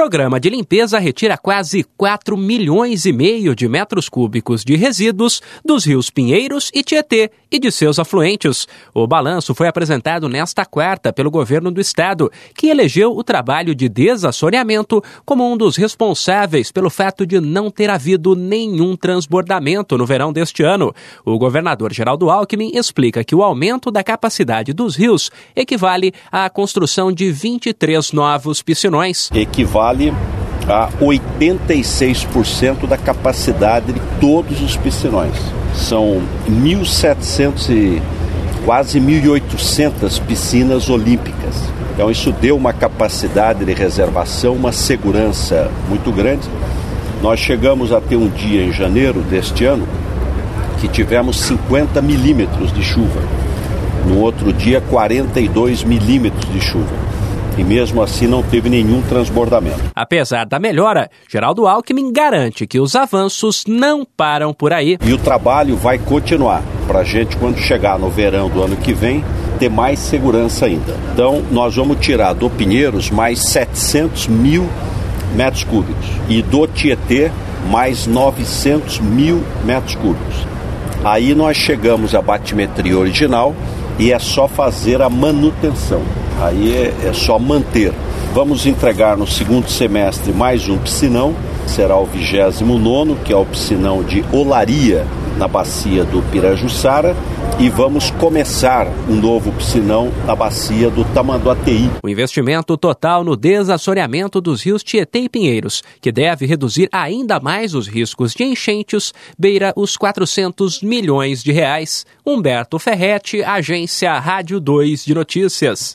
programa de limpeza retira quase 4,5 milhões de metros cúbicos de resíduos dos rios Pinheiros e Tietê e de seus afluentes. O balanço foi apresentado nesta quarta pelo governo do estado, que elegeu o trabalho de desassoreamento como um dos responsáveis pelo fato de não ter havido nenhum transbordamento no verão deste ano. O governador Geraldo Alckmin explica que o aumento da capacidade dos rios equivale à construção de 23 novos piscinões. Equivale a 86% da capacidade de todos os piscinões. São 1.700 e quase 1.800 piscinas olímpicas. Então isso deu uma capacidade de reservação, uma segurança muito grande. Nós chegamos a ter um dia em janeiro deste ano que tivemos 50 milímetros de chuva. No outro dia, 42 milímetros de chuva. E mesmo assim não teve nenhum transbordamento. Apesar da melhora, Geraldo Alckmin garante que os avanços não param por aí. E o trabalho vai continuar para a gente, quando chegar no verão do ano que vem, ter mais segurança ainda. Então, nós vamos tirar do Pinheiros mais 700 mil metros cúbicos e do Tietê mais 900 mil metros cúbicos. Aí nós chegamos à batimetria original e é só fazer a manutenção. Aí é só manter. Vamos entregar no segundo semestre mais um piscinão, será o 29º, que é o piscinão de Olaria, na bacia do Pirajussara, e vamos começar um novo piscinão na bacia do Tamanduateí. O investimento total no desassoreamento dos rios Tietê e Pinheiros, que deve reduzir ainda mais os riscos de enchentes, beira os 400 milhões de reais. Humberto Ferretti, Agência Rádio 2 de Notícias.